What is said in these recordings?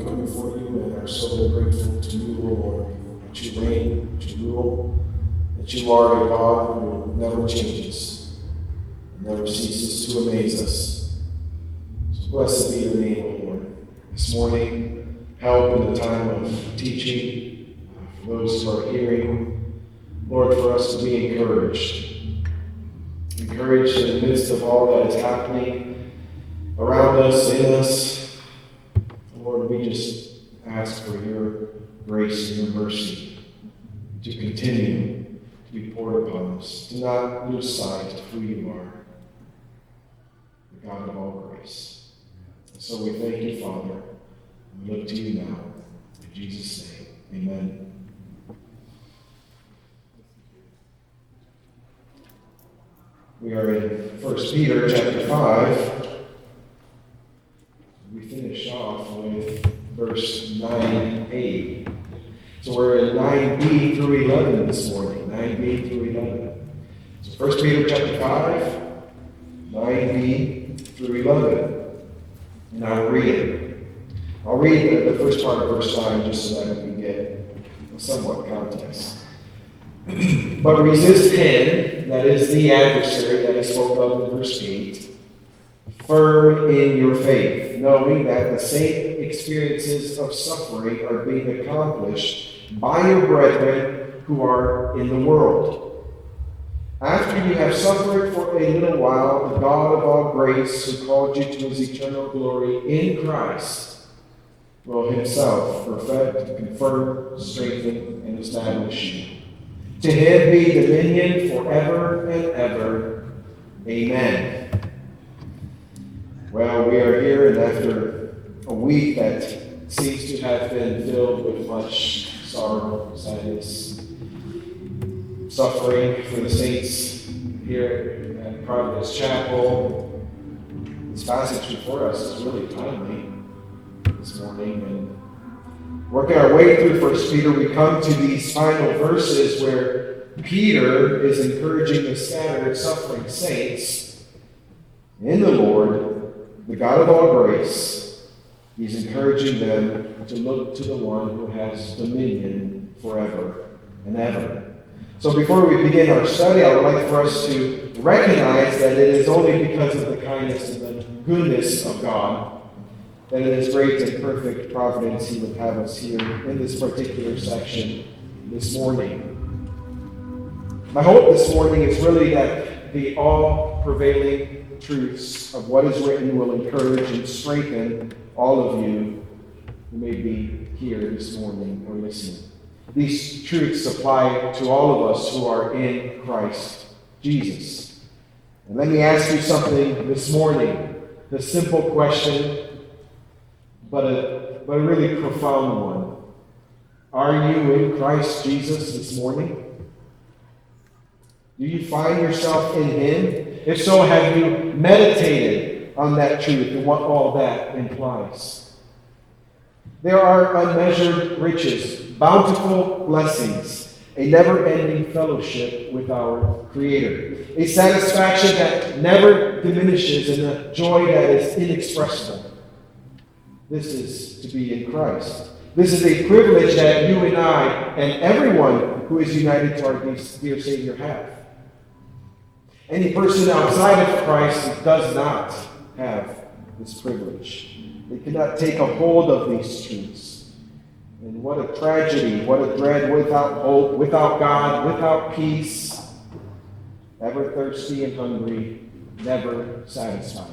come before you and are so grateful to you, Lord, that you reign, that you rule, that you are a God who never changes, and never ceases to amaze us. So blessed be your name, Lord. This morning, help in the time of teaching, for those who are hearing, Lord, for us to be encouraged. Encouraged in the midst of all that is happening around us, in us. Lord, we just ask for your grace and your mercy to continue to be poured upon us. Do not lose sight of who you are, the God of all grace. And so we thank you, Father, and we look to you now. In Jesus' name, amen. We are in 1 Peter chapter 5. We finish off with verse 9a. So we're in 9b through 11 this morning. 9b through 11. So 1 Peter chapter 5, 9b through 11. And I'll read it. I'll read the first part of verse 9 just so that we can get somewhat context. But resist him, that is the adversary that I spoke of in verse 8, firm in your faith, knowing that the same experiences of suffering are being accomplished by your brethren who are in the world. After you have suffered for a little while, the God of all grace, who called you to his eternal glory in Christ, will himself perfect, confirm, strengthen, and establish you. To him be dominion forever and ever. Amen. Well, we are here, and after a week that seems to have been filled with much sorrow, sadness, suffering for the saints here at Providence Chapel, this passage before us is really timely this morning. And working our way through 1 Peter, we come to these final verses where Peter is encouraging the scattered, suffering saints in the Lord, the God of all grace. He's encouraging them to look to the one who has dominion forever and ever. So before we begin our study, I would like for us to recognize that it is only because of the kindness and the goodness of God that in his great and perfect providence he would have us here in this particular section this morning. My hope this morning is really that the all-prevailing truths of what is written will encourage and strengthen all of you who may be here this morning or listening. These truths apply to all of us who are in Christ Jesus. And let me ask you something this morning, the simple question, but a really profound one. Are you in Christ Jesus this morning? Do you find yourself in him? If so, have you meditated on that truth and what all that implies? There are unmeasured riches, bountiful blessings, a never-ending fellowship with our Creator, a satisfaction that never diminishes, and a joy that is inexpressible. This is to be in Christ. This is a privilege that you and I and everyone who is united to our dear Savior have. Any person outside of Christ does not have this privilege. They cannot take a hold of these truths. And what a tragedy, what a dread, without hope, without God, without peace, ever thirsty and hungry, never satisfied.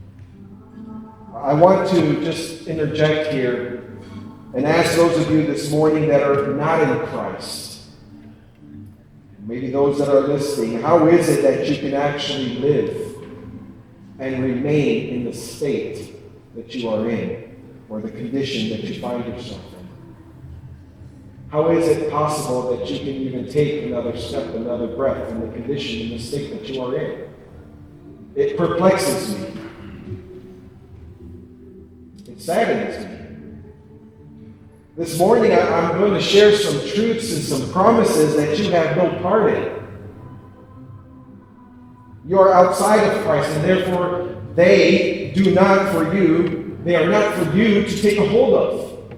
I want to just interject here and ask those of you this morning that are not in Christ, maybe those that are listening, how is it that you can actually live and remain in the state that you are in, or the condition that you find yourself in? How is it possible that you can even take another step, another breath in the condition, in the state that you are in? It perplexes me. It saddens me. This morning, I'm going to share some truths and some promises that you have no part in. You are outside of Christ, and therefore they are not for you to take a hold of.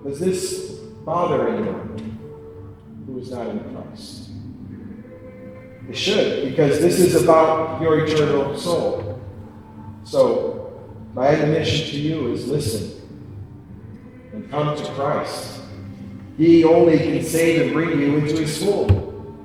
Does this bother anyone who is not in Christ? It should, because this is about your eternal soul. So, my admonition to you is listen and come to Christ. He only can save and bring you into his fold.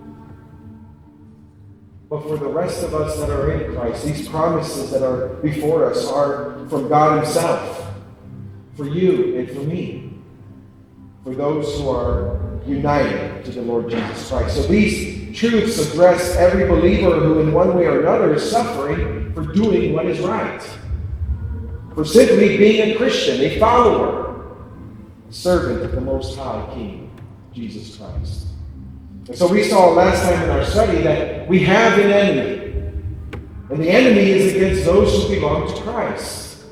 But for the rest of us that are in Christ, these promises that are before us are from God himself, for you and for me, for those who are united to the Lord Jesus Christ. So these truths address every believer who in one way or another is suffering for doing what is right, for simply being a Christian, a follower, a servant of the Most High King, Jesus Christ. And so we saw last time in our study that we have an enemy. And the enemy is against those who belong to Christ.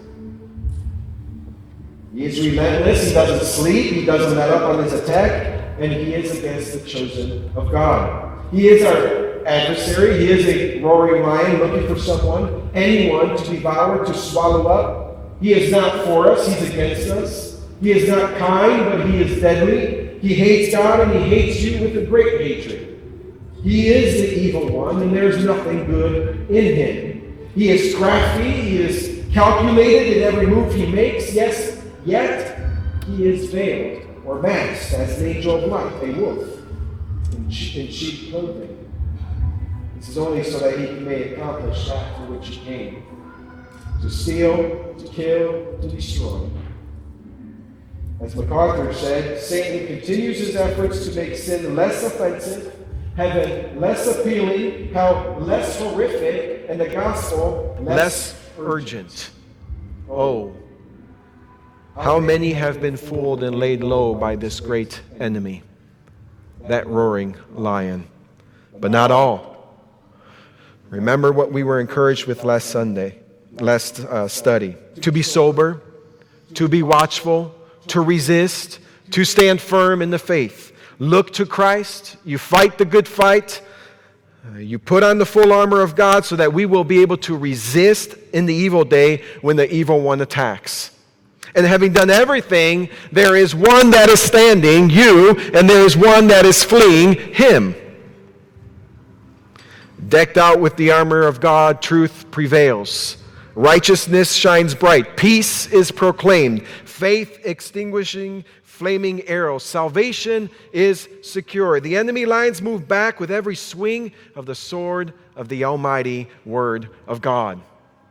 He is relentless. He doesn't sleep. He doesn't let up on his attack. And he is against the chosen of God. He is our adversary. He is a roaring lion looking for someone, anyone to devour, to swallow up. He is not for us. He's against us. He is not kind, but he is deadly. He hates God and he hates you with a great hatred. He is the evil one, and there's nothing good in him. He is crafty. He is calculated in every move he makes. Yes, yet he is veiled or masked as an angel of light, a wolf in sheep clothing. This is only so that he may accomplish that for which he came: to steal, to kill, to destroy. As MacArthur said, Satan continues his efforts to make sin less offensive, heaven less appealing, hell less horrific, and the gospel less urgent. Oh, how many have been fooled and laid low by this great enemy, that roaring lion. But not all. Remember what we were encouraged with last study. To be sober, to be watchful, to resist, to stand firm in the faith. Look to Christ. You fight the good fight. You put on the full armor of God so that we will be able to resist in the evil day when the evil one attacks. And having done everything, there is one that is standing, you, and there is one that is fleeing, him. Decked out with the armor of God, truth prevails. Righteousness shines bright. Peace is proclaimed. Faith extinguishing flaming arrows. Salvation is secure. The enemy lines move back with every swing of the sword of the almighty word of God.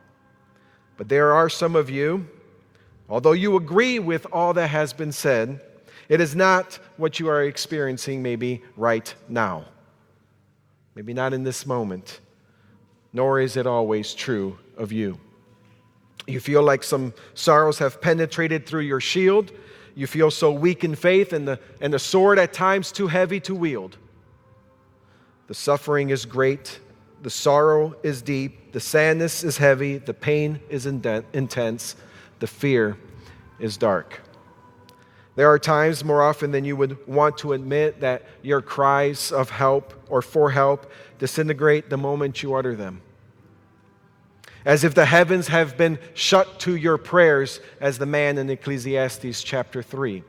But there are some of you, although you agree with all that has been said, it is not what you are experiencing maybe right now. Maybe not in this moment. Nor is it always true of you. You feel like some sorrows have penetrated through your shield. You feel so weak in faith, and the sword at times too heavy to wield. The suffering is great. The sorrow is deep. The sadness is heavy. The pain is intense. The fear is dark. There are times, more often than you would want to admit, that your cries of help or for help disintegrate the moment you utter them. As if the heavens have been shut to your prayers, as the man in Ecclesiastes chapter 3.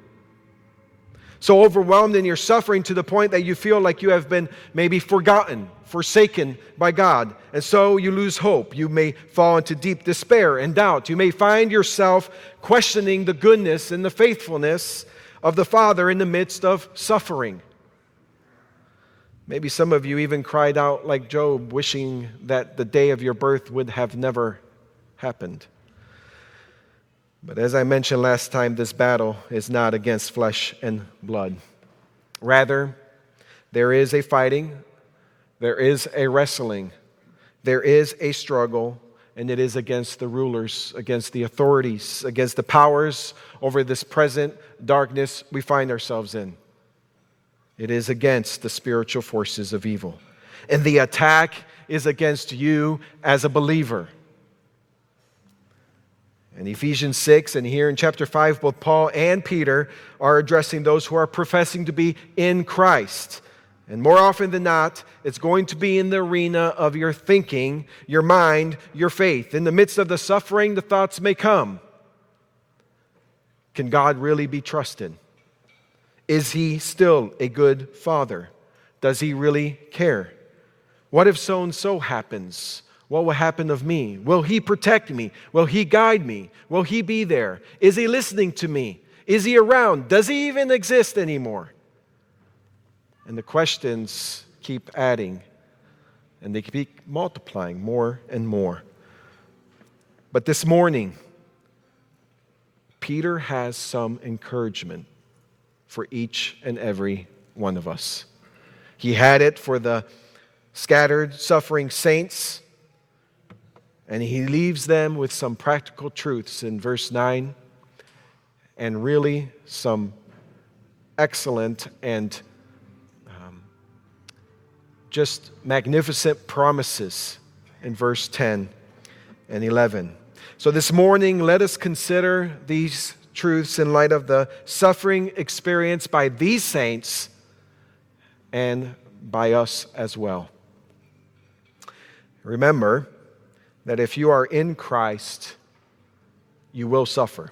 So overwhelmed in your suffering to the point that you feel like you have been maybe forgotten, forsaken by God. And so you lose hope. You may fall into deep despair and doubt. You may find yourself questioning the goodness and the faithfulness of the Father in the midst of suffering. Maybe some of you even cried out like Job, wishing that the day of your birth would have never happened. But as I mentioned last time, this battle is not against flesh and blood. Rather, there is a fighting, there is a wrestling, there is a struggle, and it is against the rulers, against the authorities, against the powers over this present darkness we find ourselves in. It is against the spiritual forces of evil. And the attack is against you as a believer. In Ephesians 6 and here in chapter 5, both Paul and Peter are addressing those who are professing to be in Christ. And more often than not, it's going to be in the arena of your thinking, your mind, your faith. In the midst of the suffering, the thoughts may come. Can God really be trusted? Is He still a good Father? Does He really care? What if so-and-so happens? What will happen of me? Will He protect me? Will He guide me? Will He be there? Is He listening to me? Is He around? Does He even exist anymore? And the questions keep adding, and they keep multiplying more and more. But this morning, Peter has some encouragement for each and every one of us. He had it for the scattered, suffering saints, and he leaves them with some practical truths in verse 9, and really some excellent and just magnificent promises in verse 10 and 11. So this morning, let us consider these truths in light of the suffering experienced by these saints and by us as well. Remember that if you are in Christ, you will suffer.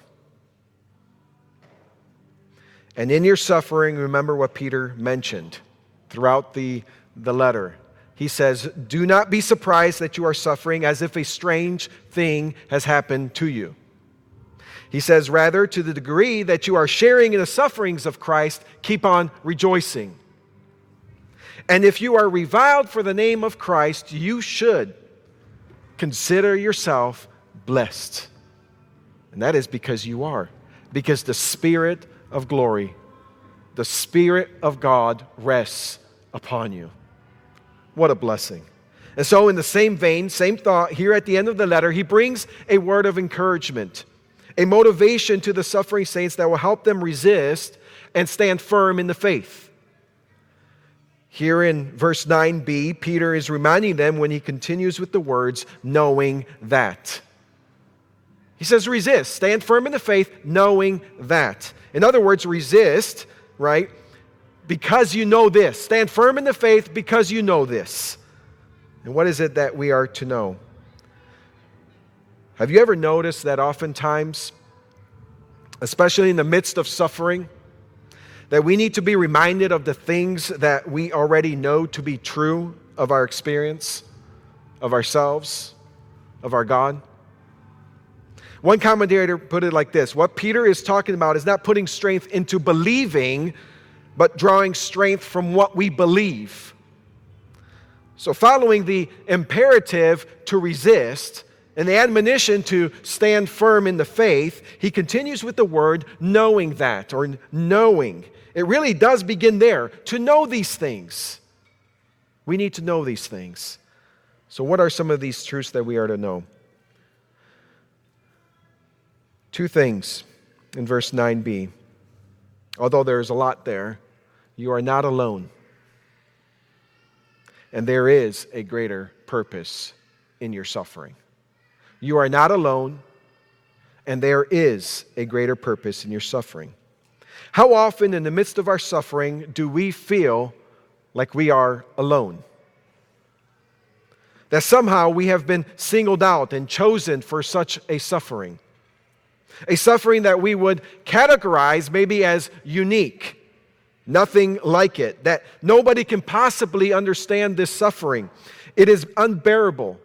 And in your suffering, remember what Peter mentioned throughout the letter. He says, do not be surprised that you are suffering as if a strange thing has happened to you. He says, rather, to the degree that you are sharing in the sufferings of Christ, keep on rejoicing. And if you are reviled for the name of Christ, you should consider yourself blessed. And that is because you are. Because the Spirit of glory, the Spirit of God rests upon you. What a blessing. And so in the same vein, same thought, here at the end of the letter, he brings a word of encouragement, a motivation to the suffering saints that will help them resist and stand firm in the faith. Here in verse 9b, Peter is reminding them when he continues with the words, knowing that. He says resist, stand firm in the faith, knowing that. In other words, resist, right? Because you know this. Stand firm in the faith because you know this. And what is it that we are to know? Have you ever noticed that oftentimes, especially in the midst of suffering, that we need to be reminded of the things that we already know to be true of our experience, of ourselves, of our God? One commentator put it like this: what Peter is talking about is not putting strength into believing, but drawing strength from what we believe. So following the imperative to resist and the admonition to stand firm in the faith, he continues with the word knowing that, or knowing. It really does begin there, to know these things. We need to know these things. So what are some of these truths that we are to know? Two things in verse 9b. Although there's a lot there, you are not alone. And there is a greater purpose in your suffering. You are not alone, and there is a greater purpose in your suffering. How often in the midst of our suffering do we feel like we are alone? That somehow we have been singled out and chosen for such a suffering. A suffering that we would categorize maybe as unique. Nothing like it. That nobody can possibly understand this suffering. It is unbearable.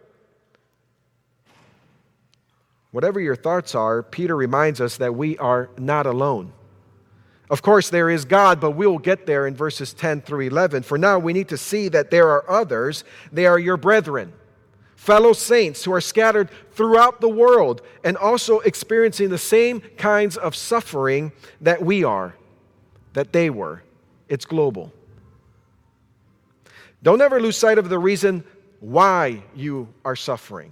Whatever your thoughts are, Peter reminds us that we are not alone. Of course, there is God, but we will get there in verses 10 through 11. For now, we need to see that there are others. They are your brethren, fellow saints who are scattered throughout the world and also experiencing the same kinds of suffering that we are, that they were. It's global. Don't ever lose sight of the reason why you are suffering.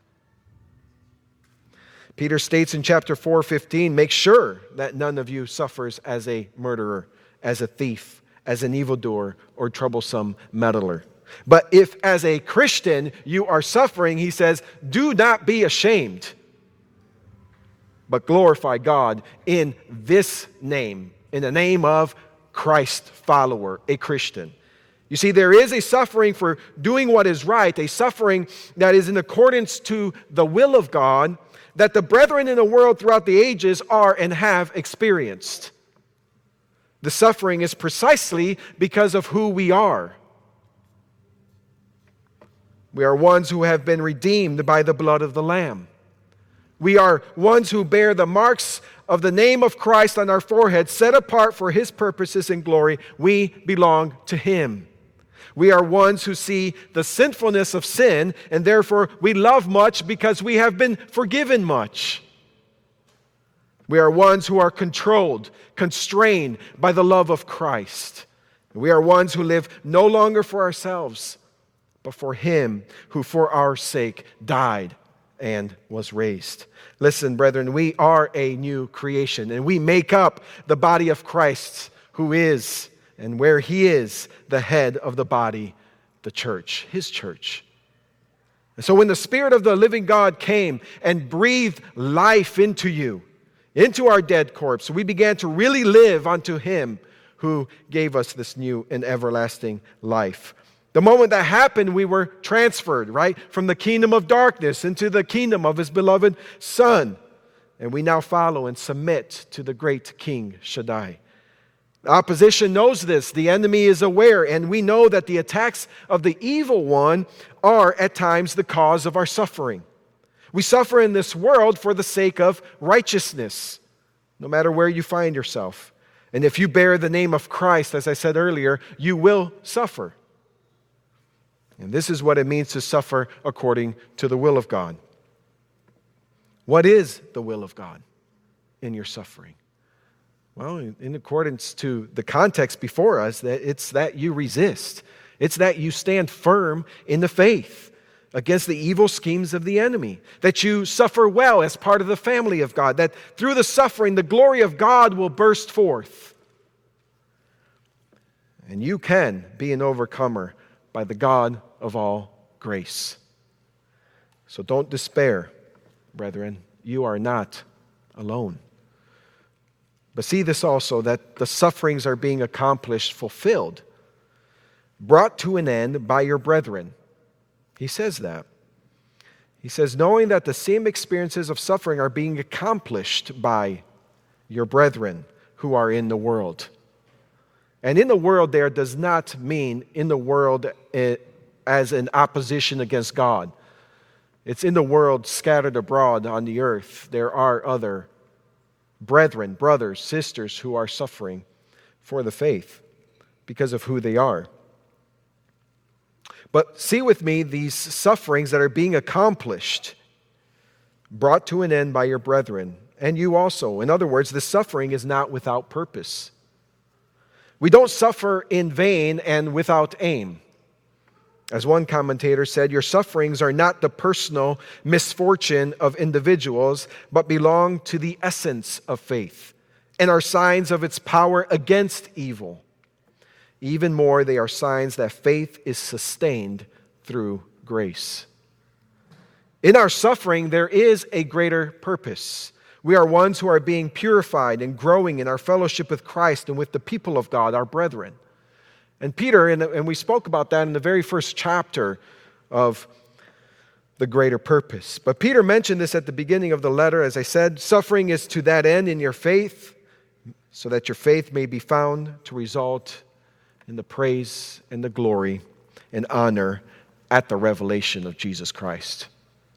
Peter states in chapter 4:15, make sure that none of you suffers as a murderer, as a thief, as an evildoer, or troublesome meddler. But if as a Christian you are suffering, he says, do not be ashamed, but glorify God in this name, in the name of Christ follower, a Christian. You see, there is a suffering for doing what is right, a suffering that is in accordance to the will of God, that the brethren in the world throughout the ages are and have experienced. The suffering is precisely because of who we are. We are ones who have been redeemed by the blood of the Lamb. We are ones who bear the marks of the name of Christ on our forehead, set apart for His purposes and glory. We belong to Him. We are ones who see the sinfulness of sin, and therefore we love much because we have been forgiven much. We are ones who are controlled, constrained by the love of Christ. We are ones who live no longer for ourselves, but for Him who for our sake died and was raised. Listen, brethren, we are a new creation, and we make up the body of Christ, who is and where He is the head of the body, the church, His church. And so when the Spirit of the living God came and breathed life into you, into our dead corpse, we began to really live unto Him who gave us this new and everlasting life. The moment that happened, we were transferred, right, from the kingdom of darkness into the kingdom of His beloved Son. And we now follow and submit to the great King Shaddai. The opposition knows this. The enemy is aware, and we know that the attacks of the evil one are at times the cause of our suffering. We suffer in this world for the sake of righteousness, no matter where you find yourself. And if you bear the name of Christ, as I said earlier, you will suffer. And this is what it means to suffer according to the will of God. What is the will of God in your suffering? Well, in accordance to the context before us, it's that you resist. It's that you stand firm in the faith against the evil schemes of the enemy, that you suffer well as part of the family of God, that through the suffering, the glory of God will burst forth. And you can be an overcomer by the God of all grace. So don't despair, brethren. You are not alone. But see this also, that the sufferings are being accomplished, fulfilled, brought to an end by your brethren. He says that. He says, knowing that the same experiences of suffering are being accomplished by your brethren who are in the world. And in the world there does not mean in the world as an opposition against God. It's in the world scattered abroad on the earth. There are other brethren, brothers, sisters who are suffering for the faith because of who they are. But see with me these sufferings that are being accomplished, brought to an end by your brethren, and you also. In other words, the suffering is not without purpose. We don't suffer in vain and without aim. As one commentator said, your sufferings are not the personal misfortune of individuals, but belong to the essence of faith and are signs of its power against evil. Even more, they are signs that faith is sustained through grace. In our suffering, there is a greater purpose. We are ones who are being purified and growing in our fellowship with Christ and with the people of God, our brethren. And Peter, and we spoke about that in the very first chapter of the greater purpose. But Peter mentioned this at the beginning of the letter. As I said, suffering is to that end in your faith, so that your faith may be found to result in the praise and the glory and honor at the revelation of Jesus Christ.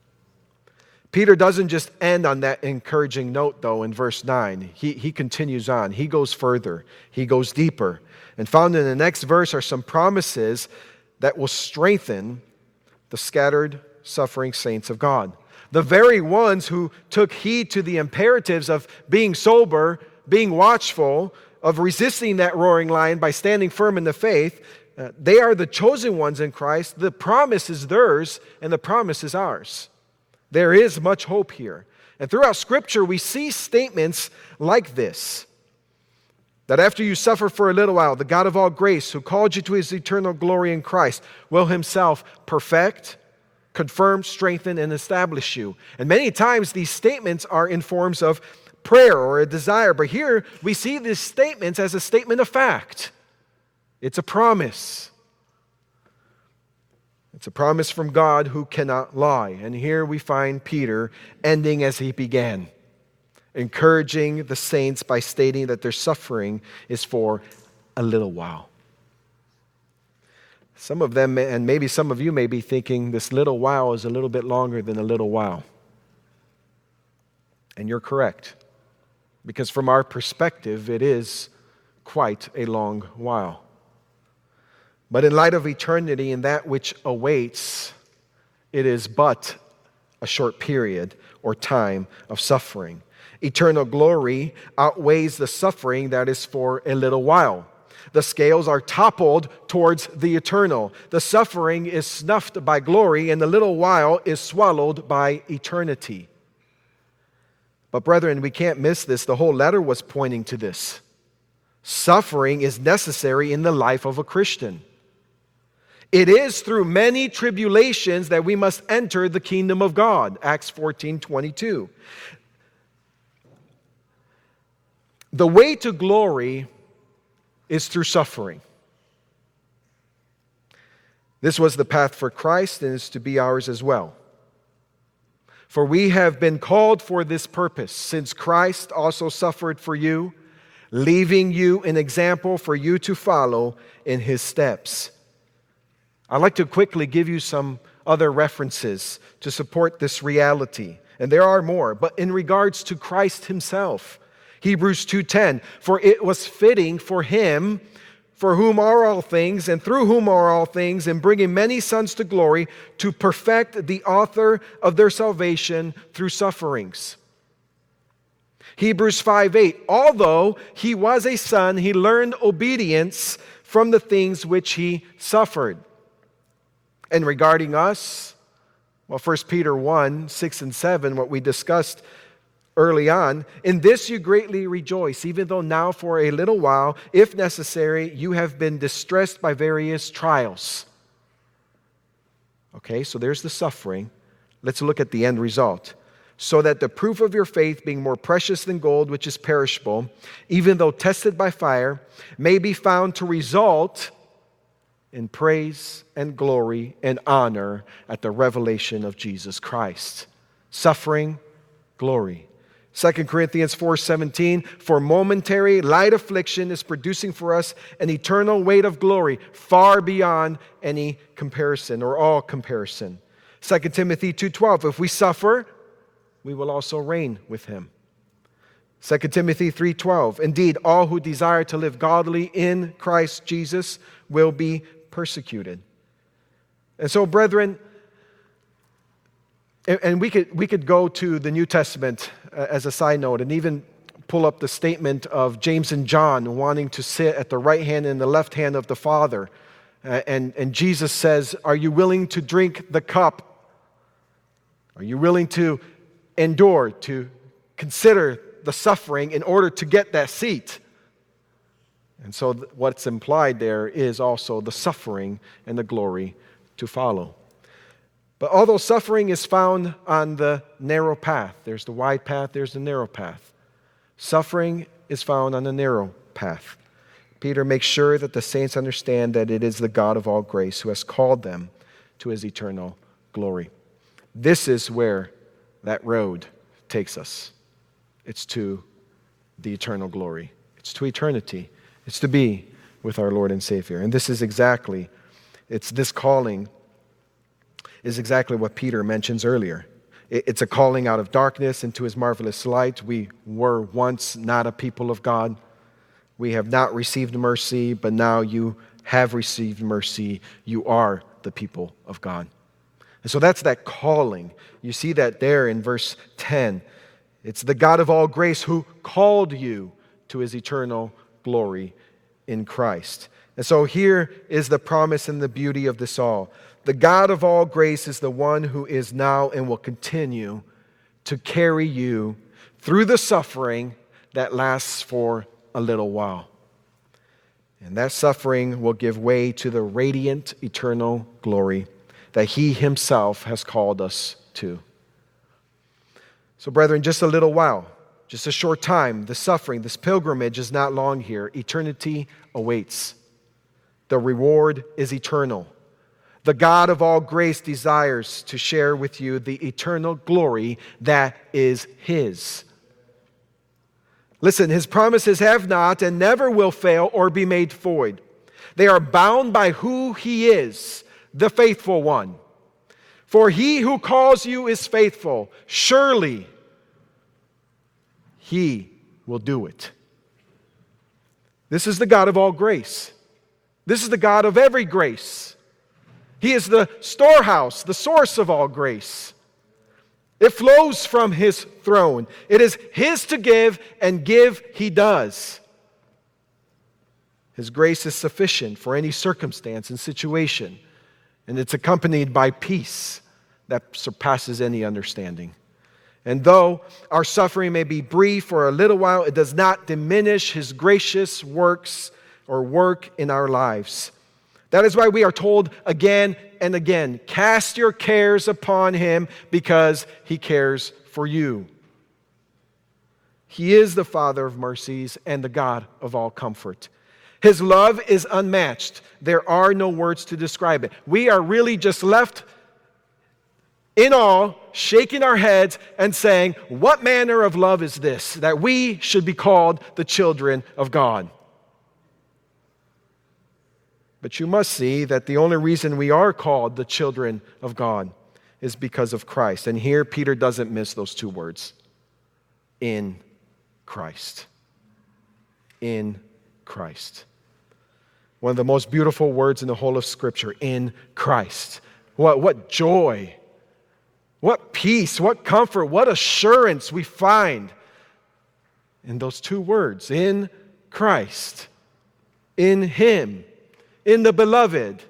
Peter doesn't just end on that encouraging note, though, in verse 9. He continues on. He goes further. He goes deeper. And found in the next verse are some promises that will strengthen the scattered, suffering saints of God. The very ones who took heed to the imperatives of being sober, being watchful, of resisting that roaring lion by standing firm in the faith, they are the chosen ones in Christ. The promise is theirs, and the promise is ours. There is much hope here. And throughout Scripture, we see statements like this, that after you suffer for a little while, the God of all grace, who called you to His eternal glory in Christ, will Himself perfect, confirm, strengthen, and establish you. And many times these statements are in forms of prayer or a desire. But here we see these statements as a statement of fact. It's a promise. It's a promise from God who cannot lie. And here we find Peter ending as he began. encouraging the saints by stating that their suffering is for a little while. Some of them, and maybe some of you may be thinking, this little while is a little bit longer than a little while. And you're correct, because from our perspective, it is quite a long while. But in light of eternity and that which awaits, it is but a short period or time of suffering. Eternal glory outweighs the suffering that is for a little while. The scales are toppled towards the eternal. The suffering is snuffed by glory, and the little while is swallowed by eternity. But brethren, we can't miss this. The whole letter was pointing to this. Suffering is necessary in the life of a Christian. It is through many tribulations that we must enter the kingdom of God. Acts 14:22. The way to glory is through suffering. This was the path for Christ, and is to be ours as well. For we have been called for this purpose, since Christ also suffered for you, leaving you an example for you to follow in his steps. I'd like to quickly give you some other references to support this reality. And there are more, but in regards to Christ himself, Hebrews 2:10, for it was fitting for him, for whom are all things, and through whom are all things, in bringing many sons to glory, to perfect the author of their salvation through sufferings. Hebrews 5:8, although he was a son, he learned obedience from the things which he suffered. And regarding us, well, 1 Peter 1:6 and 7, what we discussed early on, in this you greatly rejoice, even though now for a little while, if necessary, you have been distressed by various trials. Okay, so there's the suffering. Let's look at the end result. So that the proof of your faith, being more precious than gold, which is perishable, even though tested by fire, may be found to result in praise and glory and honor at the revelation of Jesus Christ. Suffering, glory. 2 Corinthians 4:17, for momentary light affliction is producing for us an eternal weight of glory far beyond any comparison or all comparison. 2 Timothy 2:12, if we suffer, we will also reign with him. 2 Timothy 3:12, indeed, all who desire to live godly in Christ Jesus will be persecuted. And so, brethren, and we could go to the New Testament as a side note and even pull up the statement of James and John wanting to sit at the right hand and the left hand of the Father. And Jesus says, are you willing to drink the cup? Are you willing to endure, to consider the suffering in order to get that seat? And so what's implied there is also the suffering and the glory to follow. But although suffering is found on the narrow path, there's the wide path, there's the narrow path. Suffering is found on the narrow path. Peter makes sure that the saints understand that it is the God of all grace who has called them to his eternal glory. This is where that road takes us. It's to the eternal glory. It's to eternity. It's to be with our Lord and Savior. And this is this calling is exactly what Peter mentions earlier. It's a calling out of darkness into his marvelous light. We were once not a people of God. We have not received mercy, but now you have received mercy. You are the people of God. And so that's that calling. You see that there in verse 10. It's the God of all grace who called you to his eternal glory in Christ. And so here is the promise and the beauty of this all. The God of all grace is the one who is now and will continue to carry you through the suffering that lasts for a little while. And that suffering will give way to the radiant eternal glory that he himself has called us to. So, brethren, just a little while, just a short time, the suffering, this pilgrimage is not long here. Eternity awaits. The reward is eternal. The God of all grace desires to share with you the eternal glory that is his. Listen, his promises have not and never will fail or be made void. They are bound by who he is, the faithful one. For he who calls you is faithful. Surely he will do it. This is the God of all grace. This is the God of every grace. He is the storehouse, the source of all grace. It flows from his throne. It is his to give, and give he does. His grace is sufficient for any circumstance and situation, and it's accompanied by peace that surpasses any understanding. And though our suffering may be brief for a little while, it does not diminish his gracious works or work in our lives. That is why we are told again and again, cast your cares upon him because he cares for you. He is the Father of mercies and the God of all comfort. His love is unmatched. There are no words to describe it. We are really just left in awe, shaking our heads and saying, what manner of love is this, that we should be called the children of God? But you must see that the only reason we are called the children of God is because of Christ. And here Peter doesn't miss those two words. In Christ. In Christ. One of the most beautiful words in the whole of Scripture, in Christ. What joy, what peace, what comfort, what assurance we find in those two words, in Christ, in Him, in the Beloved.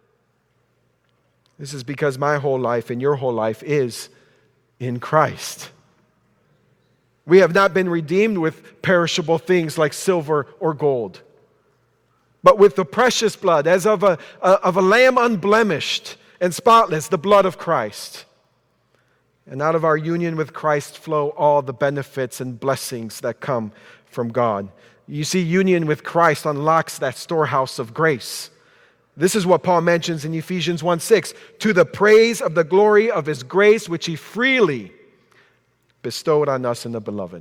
This is because my whole life and your whole life is in Christ. We have not been redeemed with perishable things like silver or gold, but with the precious blood, as of a lamb unblemished and spotless, the blood of Christ. And out of our union with Christ flow all the benefits and blessings that come from God. You see, union with Christ unlocks that storehouse of grace. This is what Paul mentions in Ephesians 1:6, to the praise of the glory of His grace, which He freely bestowed on us in the Beloved.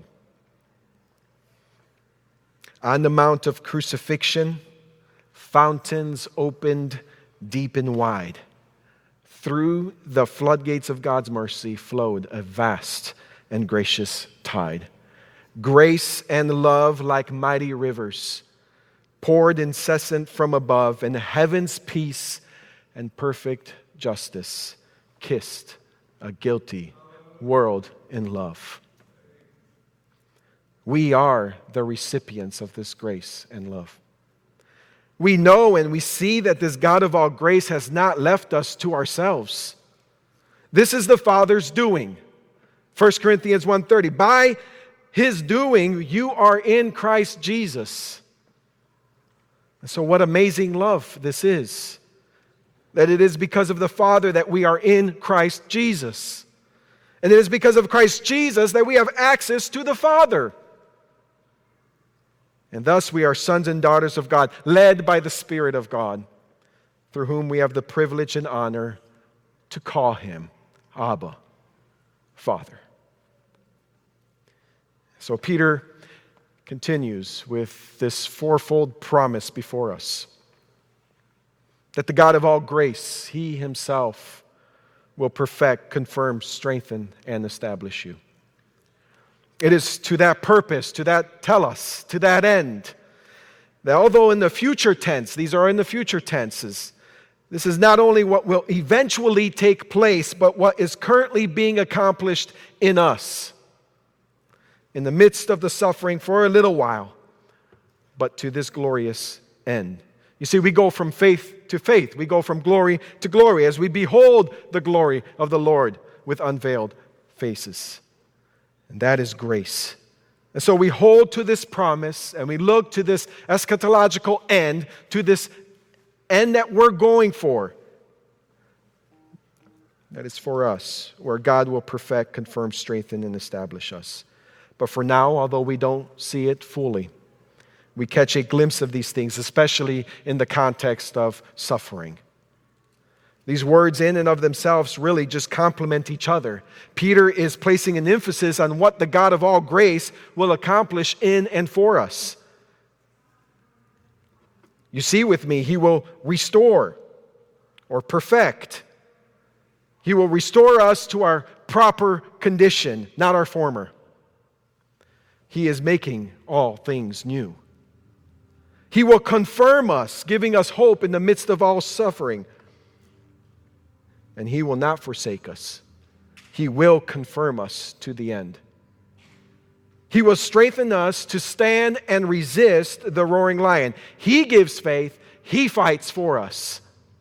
On the Mount of Crucifixion, fountains opened deep and wide. Through the floodgates of God's mercy flowed a vast and gracious tide. Grace and love like mighty rivers poured incessant from above, and heaven's peace and perfect justice kissed a guilty world in love. We are the recipients of this grace and love. We know and we see that this God of all grace has not left us to ourselves. This is the Father's doing. 1 Corinthians 1:30, by His doing, you are in Christ Jesus. And so what amazing love this is. That it is because of the Father that we are in Christ Jesus. And it is because of Christ Jesus that we have access to the Father. And thus we are sons and daughters of God, led by the Spirit of God, through whom we have the privilege and honor to call Him Abba, Father. So Peter continues with this fourfold promise before us, that the God of all grace, He Himself, will perfect, confirm, strengthen, and establish you. It is to that purpose, to that telos, to that end, that although in the future tense, these are in the future tenses, this is not only what will eventually take place, but what is currently being accomplished in us, in the midst of the suffering for a little while, but to this glorious end. You see, we go from faith to faith. We go from glory to glory as we behold the glory of the Lord with unveiled faces. And that is grace. And so we hold to this promise and we look to this eschatological end, to this end that we're going for. That is for us, where God will perfect, confirm, strengthen, and establish us. But for now, although we don't see it fully, we catch a glimpse of these things, especially in the context of suffering. These words in and of themselves really just complement each other. Peter is placing an emphasis on what the God of all grace will accomplish in and for us. You see with me, He will restore or perfect. He will restore us to our proper condition, not our former. He is making all things new. He will confirm us, giving us hope in the midst of all suffering. And He will not forsake us. He will confirm us to the end. He will strengthen us to stand and resist the roaring lion. He gives faith. He fights for us.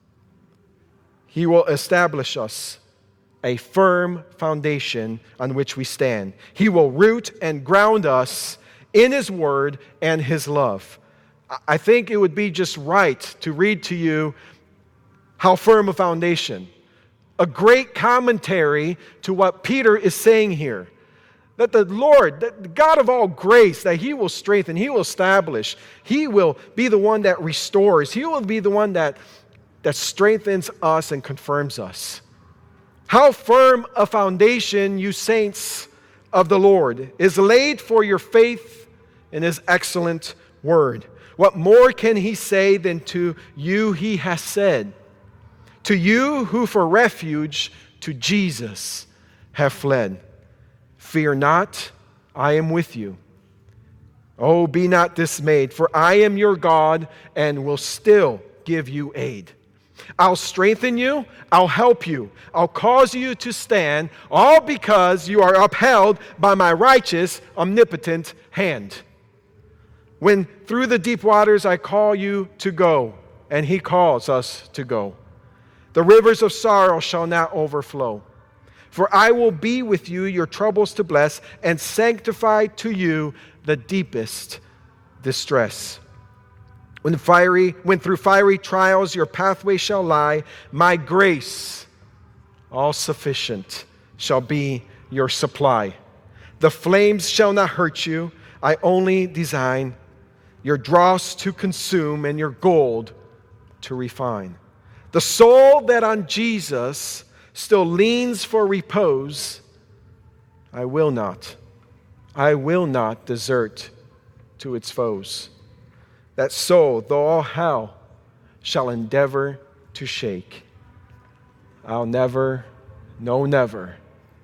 He will establish us a firm foundation on which we stand. He will root and ground us in His Word and His love. I think it would be just right to read to you how firm a foundation. A great commentary to what Peter is saying here. That the Lord, that the God of all grace, that He will strengthen, He will establish, He will be the one that restores, He will be the one that strengthens us and confirms us. How firm a foundation, you saints of the Lord, is laid for your faith in His excellent word. What more can He say than to you He has said? To you who for refuge to Jesus have fled. Fear not, I am with you. Oh, be not dismayed, for I am your God and will still give you aid. I'll strengthen you, I'll help you, I'll cause you to stand, all because you are upheld by my righteous, omnipotent hand. When through the deep waters I call you to go, and He calls us to go, the rivers of sorrow shall not overflow. For I will be with you, your troubles to bless, and sanctify to you the deepest distress. When through fiery trials your pathway shall lie, my grace, all sufficient, shall be your supply. The flames shall not hurt you. I only design your dross to consume and your gold to refine. The soul that on Jesus still leans for repose, I will not desert to its foes. That soul, though all hell shall endeavor to shake, I'll never, no never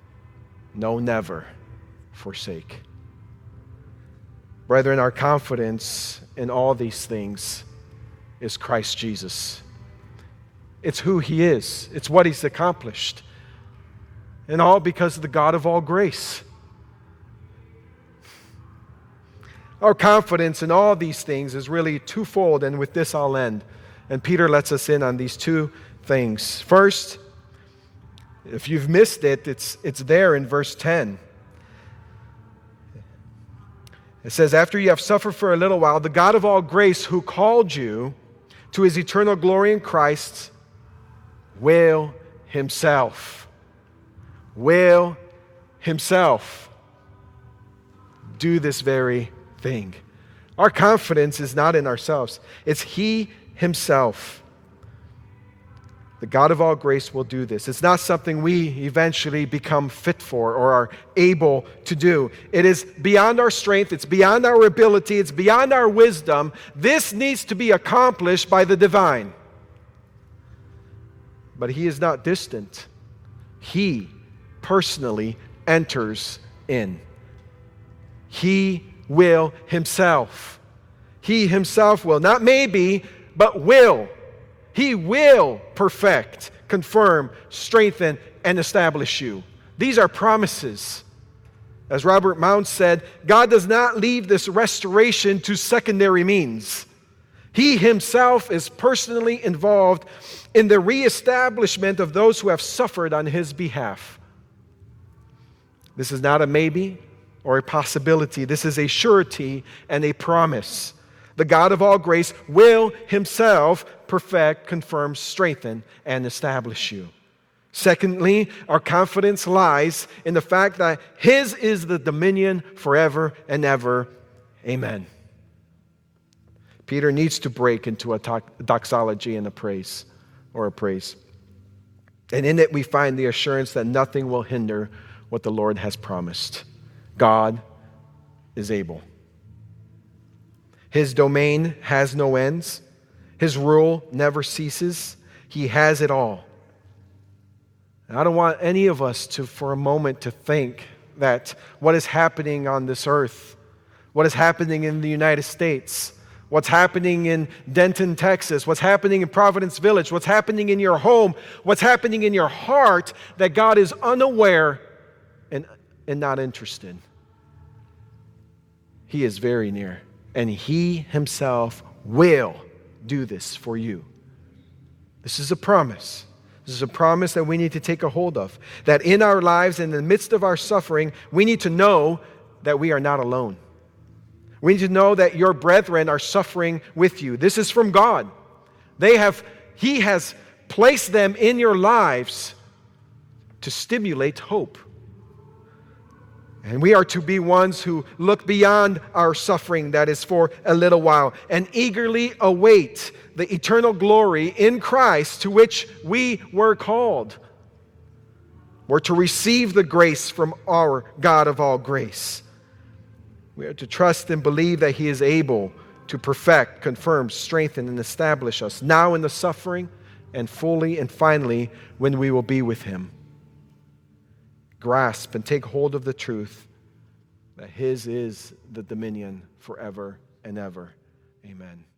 forsake. Brethren, our confidence in all these things is Christ Jesus. It's who He is. It's what He's accomplished. And all because of the God of all grace. Our confidence in all these things is really twofold, and with this I'll end. And Peter lets us in on these two things. First, if you've missed it, it's there in verse 10. It says, after you have suffered for a little while, the God of all grace who called you to His eternal glory in Christ will Himself do this very thing. Our confidence is not in ourselves. It's He Himself. The God of all grace will do this. It's not something we eventually become fit for or are able to do. It is beyond our strength. It's beyond our ability. It's beyond our wisdom. This needs to be accomplished by the divine. But He is not distant. He personally enters in. He will Himself. He Himself will. Not maybe, but will. He will perfect, confirm, strengthen, and establish you. These are promises. As Robert Mounce said, God does not leave this restoration to secondary means. He Himself is personally involved in the reestablishment of those who have suffered on His behalf. This is not a maybe or a possibility. This is a surety and a promise. The God of all grace will Himself perfect, confirm, strengthen, and establish you. Secondly, our confidence lies in the fact that His is the dominion forever and ever. Amen. Peter needs to break into a doxology and a praise. And in it we find the assurance that nothing will hinder what the Lord has promised. God is able. His domain has no ends. His rule never ceases. He has it all. And I don't want any of us to, for a moment, to think that what is happening on this earth, what is happening in the United States, what's happening in Denton, Texas, what's happening in Providence Village, what's happening in your home, what's happening in your heart, that God is unaware and not interested. He is very near, and He Himself will do this for you. This is a promise. This is a promise that we need to take a hold of. That in our lives, in the midst of our suffering, we need to know that we are not alone. We need to know that your brethren are suffering with you. This is from God. He has placed them in your lives to stimulate hope. And we are to be ones who look beyond our suffering that is for a little while and eagerly await the eternal glory in Christ to which we were called. We're to receive the grace from our God of all grace. We are to trust and believe that He is able to perfect, confirm, strengthen, and establish us now in the suffering and fully and finally when we will be with Him. Grasp and take hold of the truth that His is the dominion forever and ever. Amen.